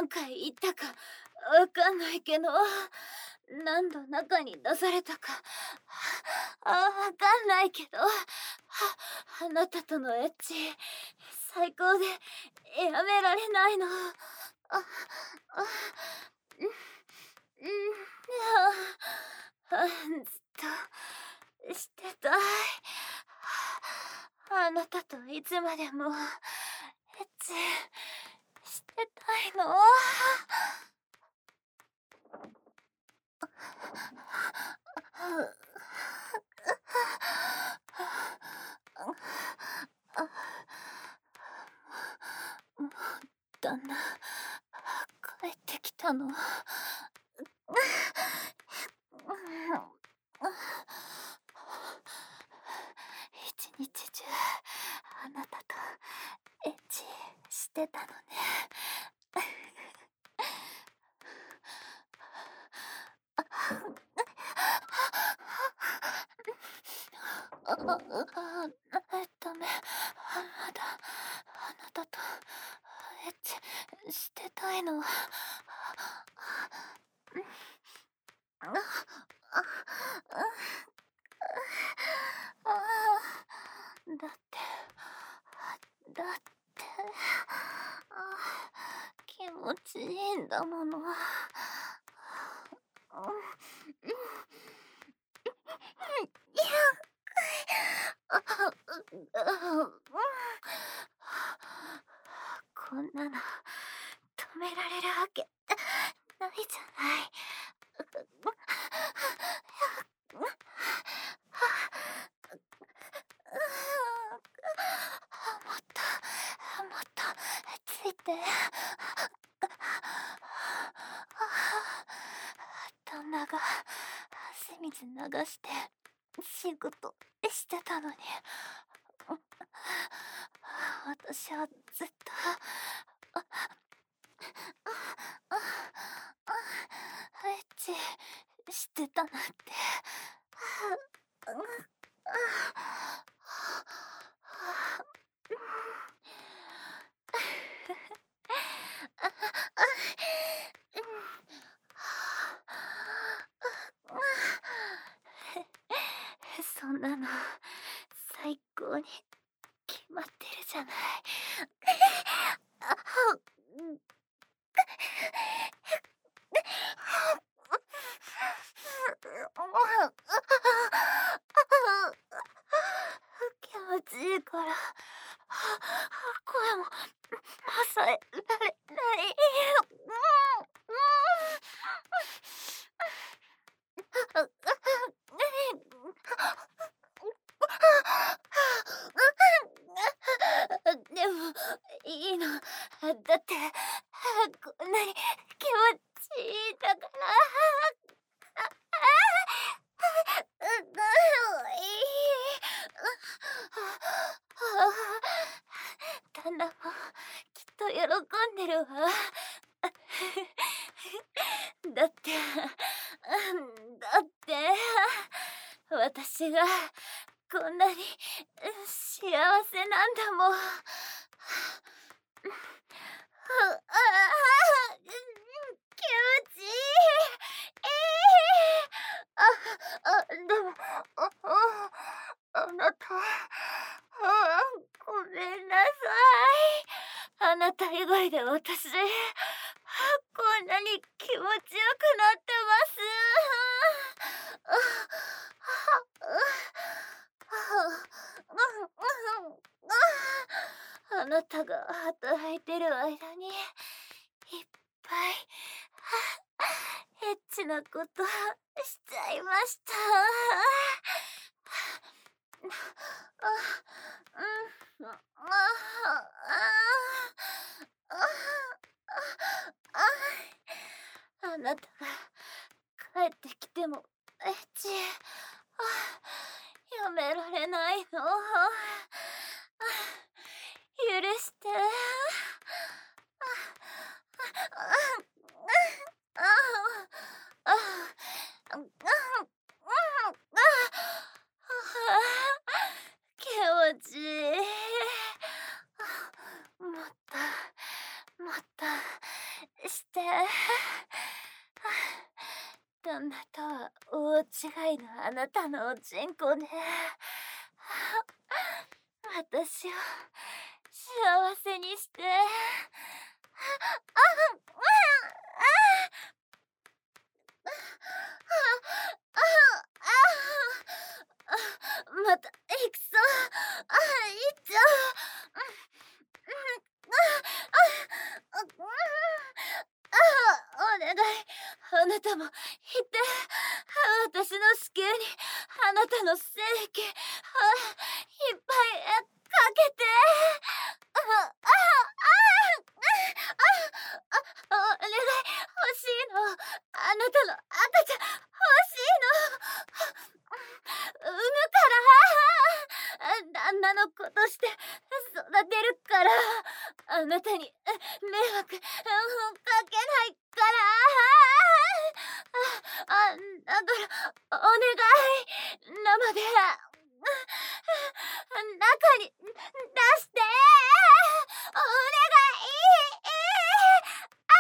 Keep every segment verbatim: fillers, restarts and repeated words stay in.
何回言ったかわかんないけど、何度中に出されたかあわかんないけど、ああなたとのエッチ最高でやめられないの。ああうんうんああずっとしてたい。あなたといつまでもエッチしてたいの。もう旦那帰ってきたの。一日中あなたとエッチしてたのね。ああダメ、まだあなたとエッチしてたいの。あだってだって気持ちいいんだもの。こんなの止められるわけないじゃない。もっともっとついて。旦那が汗水流して仕事してたのに、私はずっとエッチしてたなんて。そんなの最高に決まってるじゃない。気持ちいいから声も抑えられない。でもいいのだってこんなに気持ちいいんだから。旦那もきっと喜んでるわ。だってだって私がこんなに幸せなんだもん。気持ちいい。ああでもああなたごめんなさい。あなた以外で私こんなに気持ちよくなってます。あなたが働いてる間にいっぱいエッチなことしちゃいました。あなたが帰ってきてもエッチやめられないの。許して。気持ちいい。もっともっとしは大違いのあなたのおちんこね。私を幸せにして。また行くぞ。あ、いっちゃう。お願い、あなたも行って。私の子宮にあなたの精液いっぱいかけて。お願い、欲しいの。あなたの赤ちゃん欲しいの。産むから。旦那の子として育てるから。あなたに迷惑かけないから。あ、だからお願い、生で中に出して。お願い。あ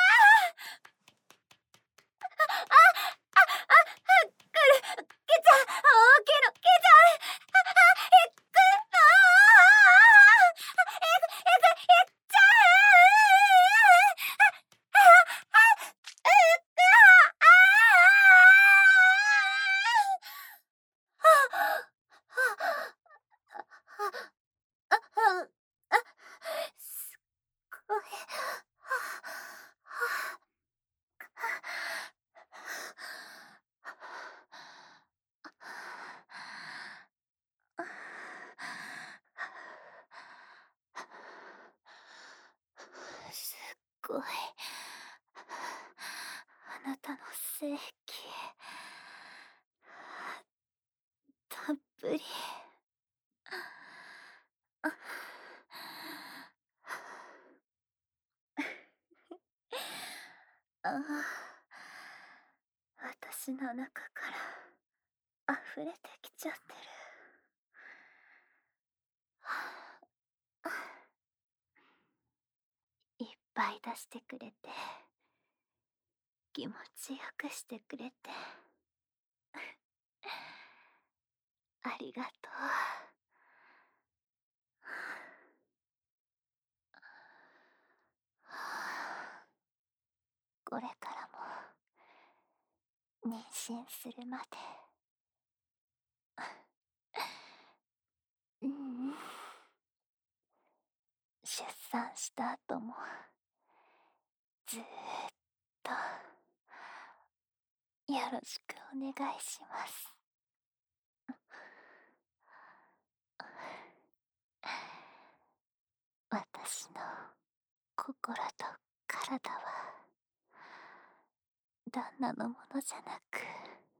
ああああくる、けちゃん、大きいの、けちゃん。あ、いくの。いく、いく、いっちゃう。すごい。すっごい。あなたの精液たっぷり。ああ、私の中から溢れてきちゃってる。いっぱい出してくれて、気持ちよくしてくれて、ありがとう。これからも妊娠するまで。うん、出産した後もずーっとよろしくお願いします。私の心と体は旦那のものじゃなく、